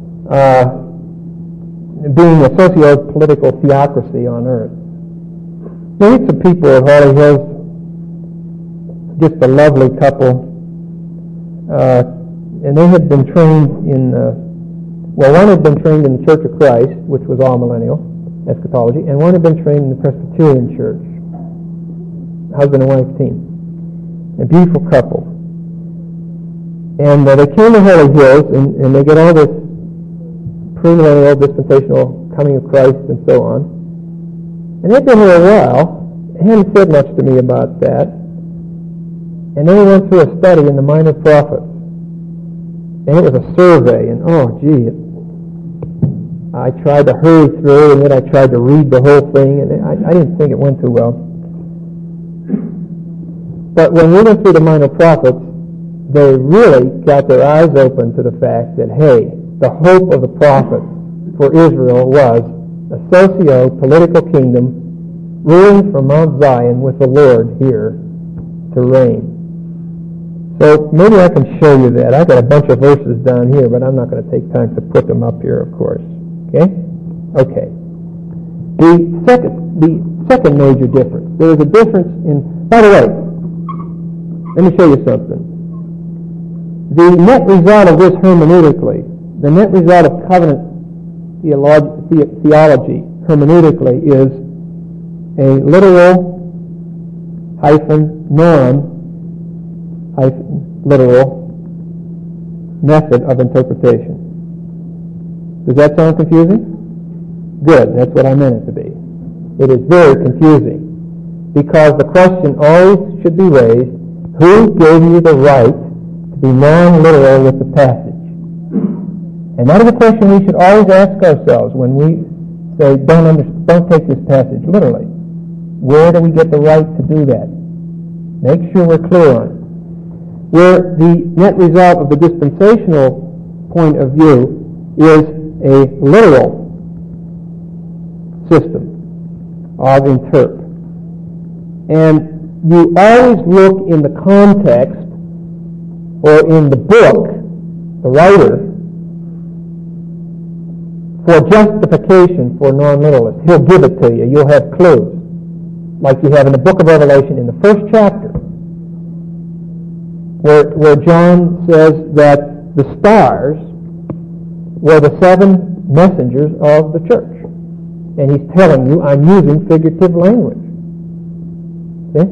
being a socio-political theocracy on earth. Meet some people at Holly Hills, just a lovely couple, and they had been trained in, one had been trained in the Church of Christ, which was all millennial eschatology, and one had been trained in the Presbyterian Church, husband and wife team, a beautiful couple. And they came to Holly Hills, and they get all this premillennial, dispensational coming of Christ and so on. And they'd been here a while. They hadn't said much to me about that. And then we went through a study in the Minor Prophets. And it was a survey. And I tried to hurry through, and then I tried to read the whole thing. And I didn't think it went too well. But when we went through the Minor Prophets, they really got their eyes open to the fact that, hey, the hope of the prophets for Israel was a socio-political kingdom ruling from Mount Zion with the Lord here to reign. So maybe I can show you that. I've got a bunch of verses down here, but I'm not going to take time to put them up here, of course. Okay? Okay. The second major difference. There is a difference in... By the way, let me show you something. The net result of this hermeneutically, the net result of covenant theology hermeneutically is a literal hyphen non-literal method of interpretation. Does that sound confusing? Good, that's what I meant it to be. It is very confusing because the question always should be raised, who gave you the right to be non-literal with the passage? And that is a question we should always ask ourselves when we say, don't take this passage literally. Where do we get the right to do that? Make sure we're clear on it. Where the net result of the dispensational point of view is a literal system of interp. And you always look in the context or in the book, the writer, for justification for non-literalists. He'll give it to you. You'll have clues. Like you have in the book of Revelation in the first chapter, where John says that the stars were the 7 messengers of the church. And he's telling you, I'm using figurative language. Okay?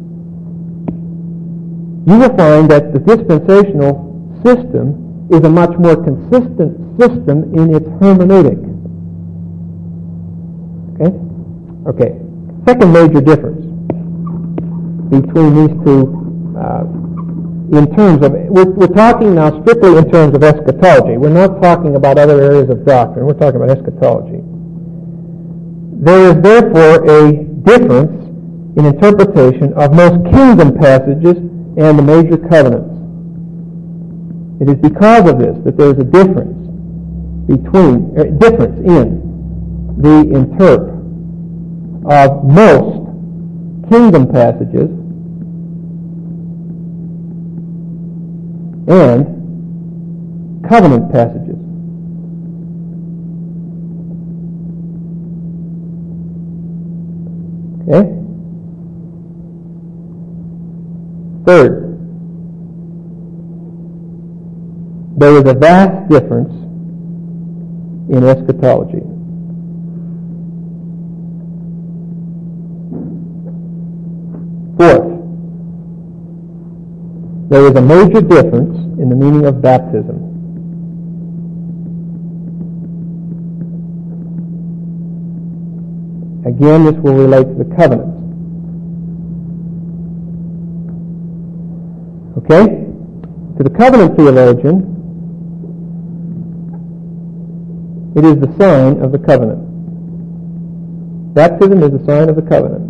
You will find that the dispensational system is a much more consistent system in its hermeneutic. Okay. Second major difference between these two, in terms of, we're talking now strictly in terms of eschatology. We're not talking about other areas of doctrine. We're talking about eschatology. There is therefore a difference in interpretation of most kingdom passages and the major covenants. It is because of this that there is a difference in the interp of most kingdom passages and covenant passages. Okay? Third, there is a vast difference in eschatology. Fourth, there is a major difference in the meaning of baptism. Again, this will relate to the covenants. Okay? To the covenant theologian, it is the sign of the covenant. Baptism is the sign of the covenant,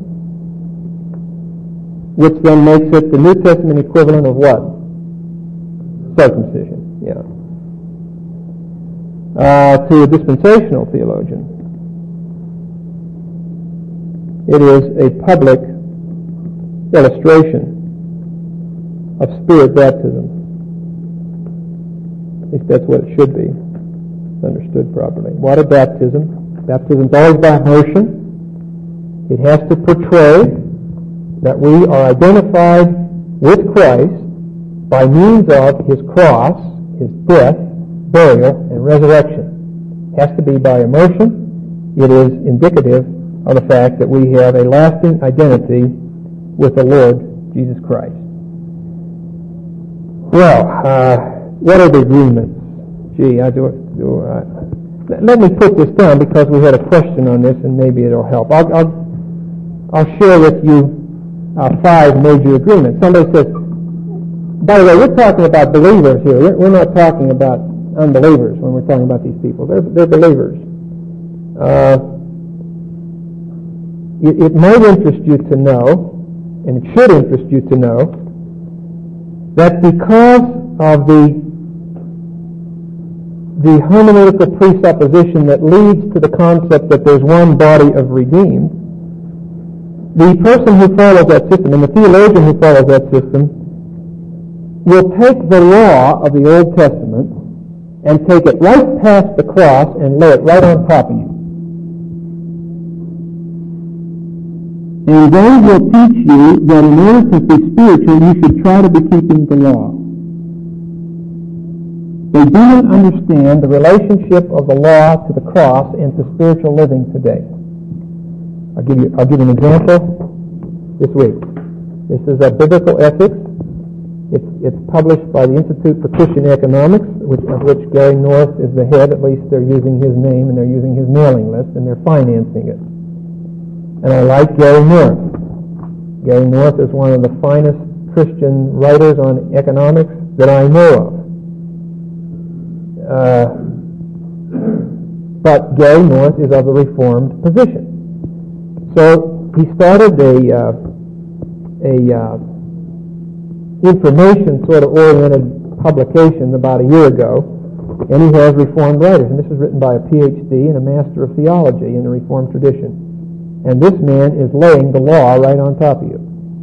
which then makes it the New Testament equivalent of what? Circumcision. Yeah. To a dispensational theologian, it is a public illustration of spirit baptism. At least that's what it should be, understood properly. Water baptism. Baptism is always by immersion. It has to portray that we are identified with Christ by means of His cross, His death, burial, and resurrection. It has to be by immersion. It is indicative of the fact that we have a lasting identity with the Lord Jesus Christ. Well, what are the agreements? Let me put this down because we had a question on this and maybe it'll help. I'll share with you 5 major agreements. Somebody says, by the way, we're talking about believers here. We're not talking about unbelievers when we're talking about these people. They're believers. It might interest you to know, and it should interest you to know, that because of the hermeneutical presupposition that leads to the concept that there's one body of redeemed, the person who follows that system, and the theologian who follows that system, will take the law of the Old Testament and take it right past the cross and lay it right on top of you. And they will teach you that in order to be spiritual, you should try to be keeping the law. They do not understand the relationship of the law to the cross and to spiritual living today. I'll give you an example this week. This is a Biblical Ethics. It's published by the Institute for Christian Economics, of which Gary North is the head. At least they're using his name and they're using his mailing list and they're financing it. And I like Gary North. Gary North is one of the finest Christian writers on economics that I know of. But Gary North is of the Reformed position. So he started a information sort of oriented publication about a year ago, and he has Reformed writers, and this is written by a PhD and a Master of Theology in the Reformed tradition. And this man is laying the law right on top of you.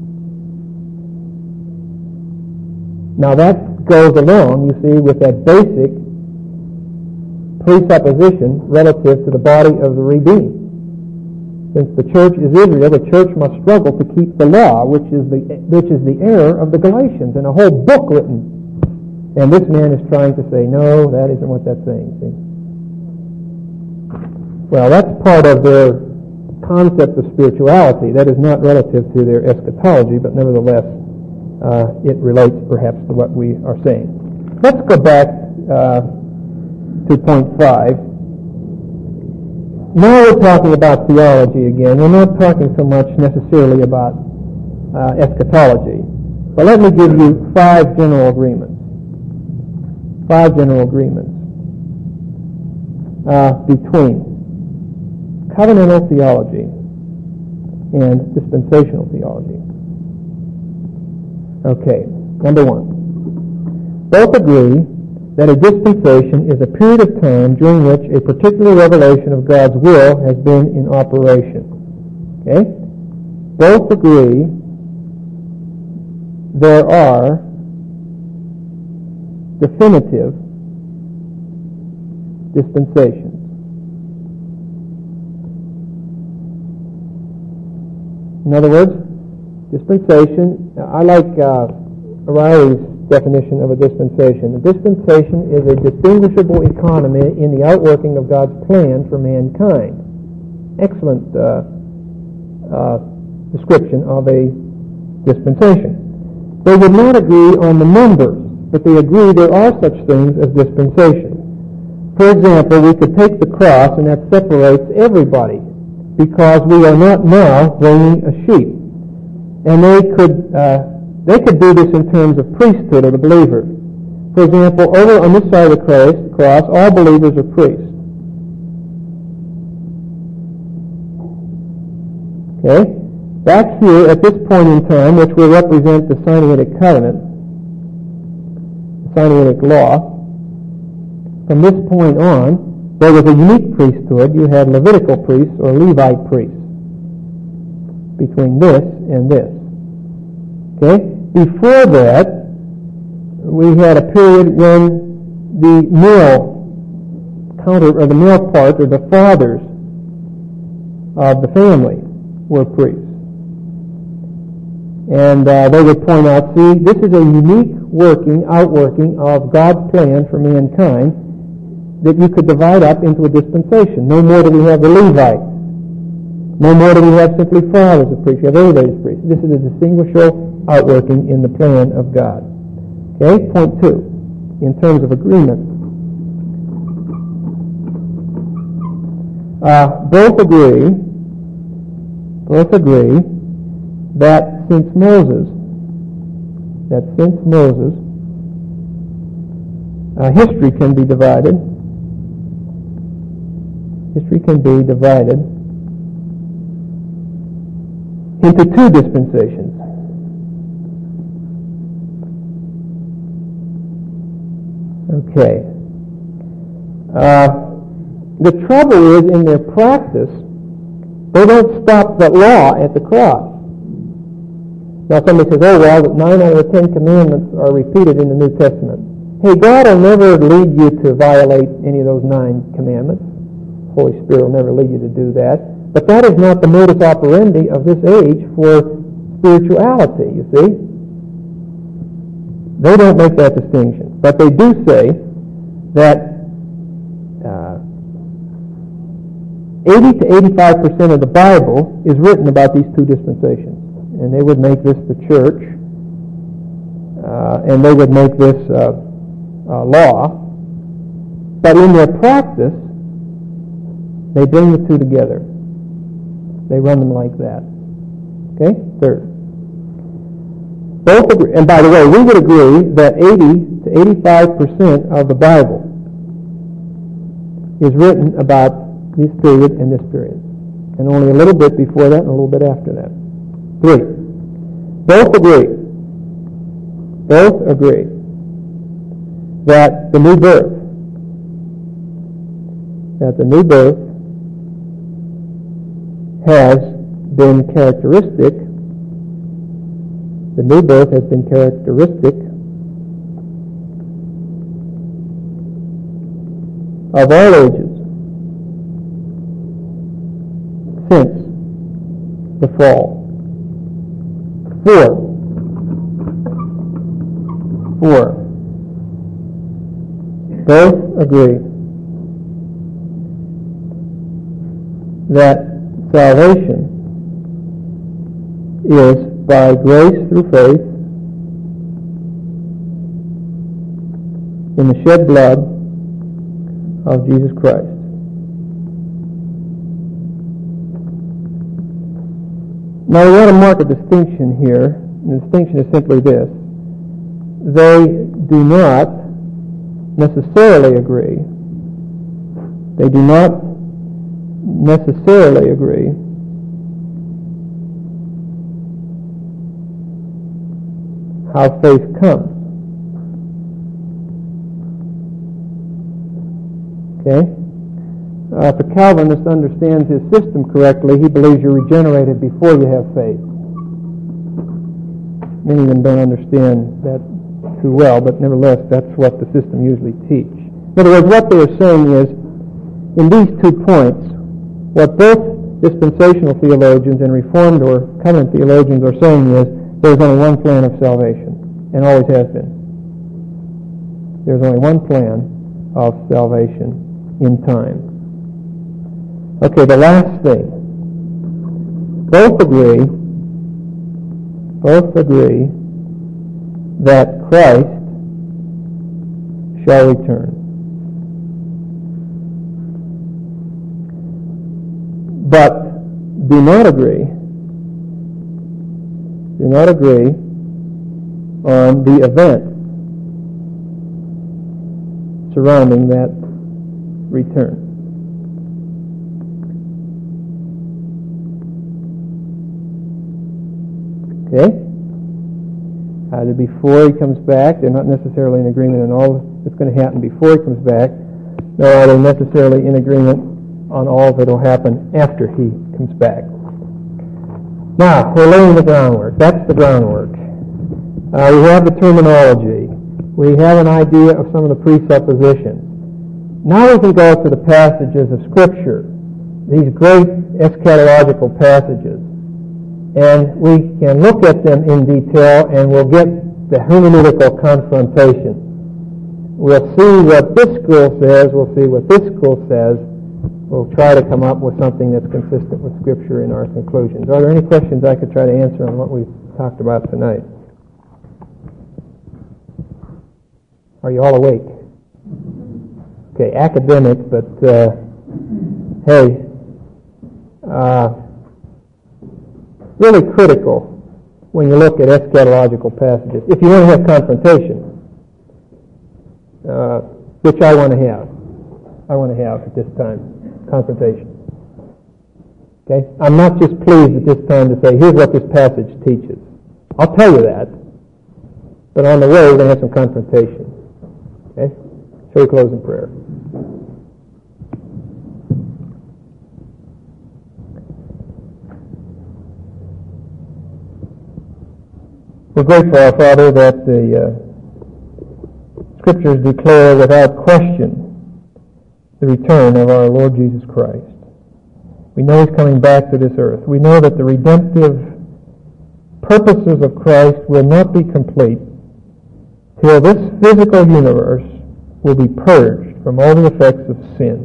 Now that goes along, you see, with that basic presupposition relative to the body of the redeemed. Since the church is Israel, the church must struggle to keep the law, which is the error of the Galatians, and a whole book written. And this man is trying to say, no, that isn't what that's saying. See? Well, that's part of their concept of spirituality. That is not relative to their eschatology, but nevertheless, it relates perhaps to what we are saying. Let's go back to point 5. Now we're talking about theology again. We're not talking so much necessarily about eschatology. But let me give you 5 general agreements. 5 general agreements between covenantal theology and dispensational theology. Okay, number 1. Both agree that a dispensation is a period of time during which a particular revelation of God's will has been in operation. Okay? Both agree there are definitive dispensations. In other words, dispensation, I like O'Reilly's definition of a dispensation. A dispensation is a distinguishable economy in the outworking of God's plan for mankind. Excellent description of a dispensation. They would not agree on the numbers, but they agree there are such things as dispensation. For example, we could take the cross, and that separates everybody, because we are not now bringing a sheep. And they could do this in terms of priesthood of the believer. For example, over on this side of the cross, all believers are priests. Okay? Back here, at this point in time, which will represent the Sinaitic covenant, the Sinaitic law, from this point on, there was a unique priesthood. You had Levitical priests or Levite priests between this and this. Okay? Before that, we had a period when the male the male part, or the fathers of the family, were priests. And they would point out, see, this is a unique outworking of God's plan for mankind that you could divide up into a dispensation. No more do we have the Levites. No more do we have simply fathers of priests. You have everybody's priests. This is a distinguishable outworking in the plan of God. Okay, point 2, in terms of agreement. Both agree that since Moses, history can be divided. History can be divided into 2 dispensations. Okay. The trouble is, in their practice, they don't stop the law at the cross. Now somebody says, oh well, 9 out of the 10 commandments are repeated in the New Testament. Hey, God will never lead you to violate any of those 9 commandments. The Holy Spirit will never lead you to do that. But that is not the modus operandi of this age for spirituality, you see. They don't make that distinction. But they do say that 80 to 85% of the Bible is written about these two dispensations. And they would make this the church, and they would make this law. But in their practice, they bring the two together. They run them like that. Okay? Third. Both agree, and by the way, we would agree that 80 to 85% of the Bible is written about this period and this period. And only a little bit before that and a little bit after that. 3. Both agree that the new birth has been characteristic of all ages since the fall. 4. Both agree that salvation is by grace through faith in the shed blood of Jesus Christ. Now we want to mark a distinction here, and the distinction is simply this. They do not necessarily agree how faith comes. Okay? If a Calvinist understands his system correctly, he believes you're regenerated before you have faith. Many of them don't understand that too well, but nevertheless, that's what the system usually teach. In other words, what they are saying is, in these 2 points, what both dispensational theologians and Reformed or covenant theologians are saying is, there's only one plan of salvation, and always has been. There's only one plan of salvation in time. Okay, the last thing. Both agree that Christ shall return. But do not agree on the event surrounding that return. Okay? Either before he comes back, they're not necessarily in agreement on all that's going to happen before he comes back, nor are they necessarily in agreement on all that will happen after he comes back. Now, we're laying the groundwork. That's the groundwork. We have the terminology. We have an idea of some of the presuppositions. Now we can go to the passages of Scripture, these great eschatological passages, and we can look at them in detail, and we'll get the hermeneutical confrontation. We'll see what this school says, we'll see what this school says. We'll try to come up with something that's consistent with Scripture in our conclusions. Are there any questions I could try to answer on what we've talked about tonight? Are you all awake? Okay, academic, but really critical when you look at eschatological passages. If you want to have confrontation, which I want to have at this time, confrontation. Okay? I'm not just pleased at this time to say, here's what this passage teaches. I'll tell you that, but on the way we're going to have some confrontation. Okay? Shall we close in prayer? We're grateful, our Father, that the Scriptures declare without question the return of our Lord Jesus Christ. We know He's coming back to this earth. We know that the redemptive purposes of Christ will not be complete till this physical universe will be purged from all the effects of sin.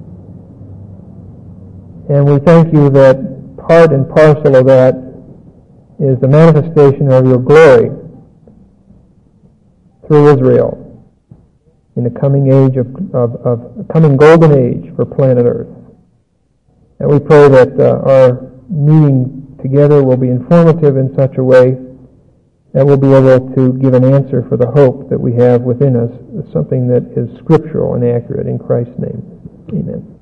And we thank you that part and parcel of that is the manifestation of your glory through Israel in the coming age of coming golden age for planet Earth. And we pray that our meeting together will be informative in such a way that we'll be able to give an answer for the hope that we have within us, something that is scriptural and accurate. In Christ's name, amen.